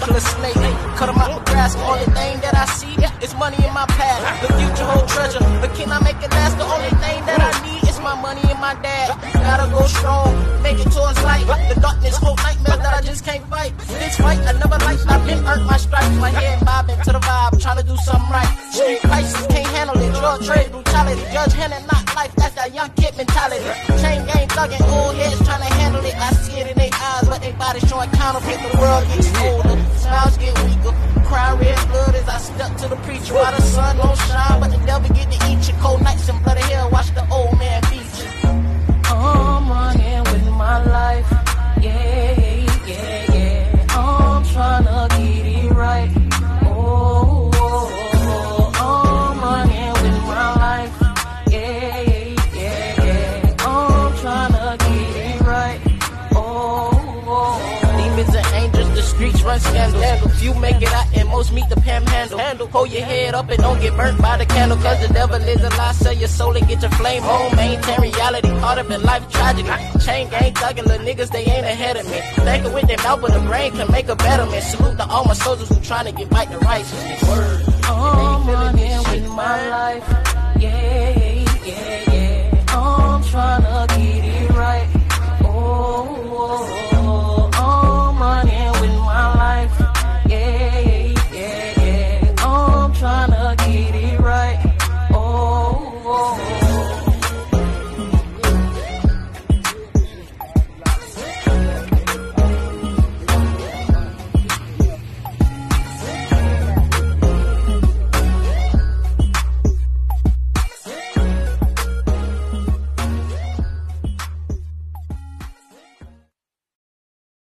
killer snake. Cut him out the grass, the only thing that I see is money in my past. The future hold treasure, but can I make it last? The only thing that I need is my money and my dad. Gotta go strong, make it towards light. The darkness hold nightmares that I just can't fight. This fight I never liked, I've been earned my stripes. My head bobbing to the vibe, trying to do something right. Street crisis, can't handle it. Drug trade, brutality. Judge handling not life, that's that young kid mentality. Chain gang thugging, old heads trying to handle it. I see it in their eyes, but they body showing counterfeit. The world gets older, smiles get weaker. Cry red blood as I stuck to the preacher. While the sun don't shine, but the devil get to eat you. Cold nights and bloody hell, watch the old man beat you. I'm running with my life, yeah, yeah, yeah. I'm trying to get it right. Oh, oh, oh, I'm running with my life, yeah, yeah, yeah. I'm trying to get it right. Oh, oh. Demons and angels, the streets run scandals. Few make it out and most meet the panhandle. Hold your head up and don't get burnt by the candle. Cause the devil is a lie, sell your soul and get your flame on. Maintain reality, caught up in life tragedy. Chain gang thugging, little niggas, they ain't ahead of me. Thinking with their mouth, but the brain can make a betterment. Salute to all my soldiers who trying to get back to righteousness. I'm running